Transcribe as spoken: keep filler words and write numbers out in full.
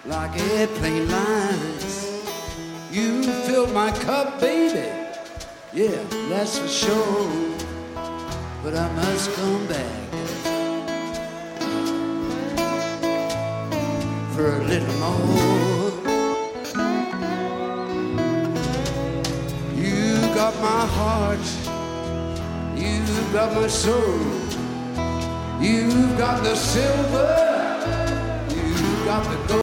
like airplane lines. You filled my cup, baby, yeah, that's for sure. But I must come back for a little more. You got my heart, you got my soul, you got the silver, you got the gold.